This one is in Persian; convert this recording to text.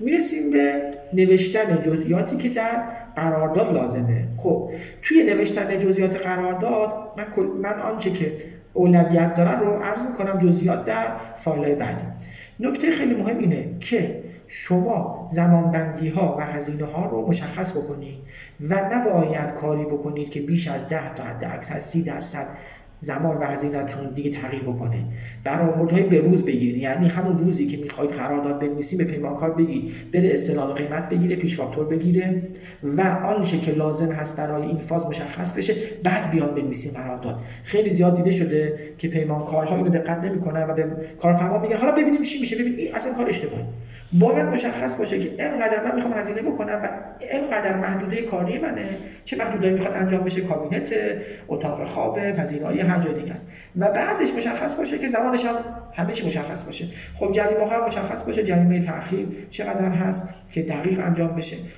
میرسیم به نوشتن جزئیاتی که در قرارداد لازمه. خب توی نوشتن جزئیات قرارداد من آنچه که اولویت داره رو عرض میکنم جزئیات در فایل‌های بعدی. نکته خیلی مهم اینه که شما زمانبندی ها و هزینه ها رو مشخص بکنید و نباید کاری بکنید که بیش از 10 تا حد اکثر 30% زمان و هزینه‌تون دیگه تغییر بکنه. برآوردهای به روز بگیرید، یعنی همون روزی که میخواید قرارداد بنویسید به پیمانکار بگید بره استلام قیمت بگیره، پیش فاکتور بگیره و آنچه که لازم هست برای این فاز مشخص بشه، بعد بیان بنویسید قرارداد. خیلی زیاد دیده شده که پیمانکارها اینو دقت نمیکنن و به کارفرما میگن حالا ببینیم چی میشه. ببین این اصلا کار اشتباهه. باید مشخص باشه که اینقدر من میخوام هزینه بکنم و اینقدر محدوده کاری منه، چه محدودهایی میخواد انجام بشه، کابینت، اتاق خواب، پذیرایی، هر جای دیگه است. و بعدش مشخص باشه که زمانش هم همه چی مشخص باشه. خب جریمه ها مشخص باشه، جریمه تأخیر چقدر هست که دقیق انجام بشه.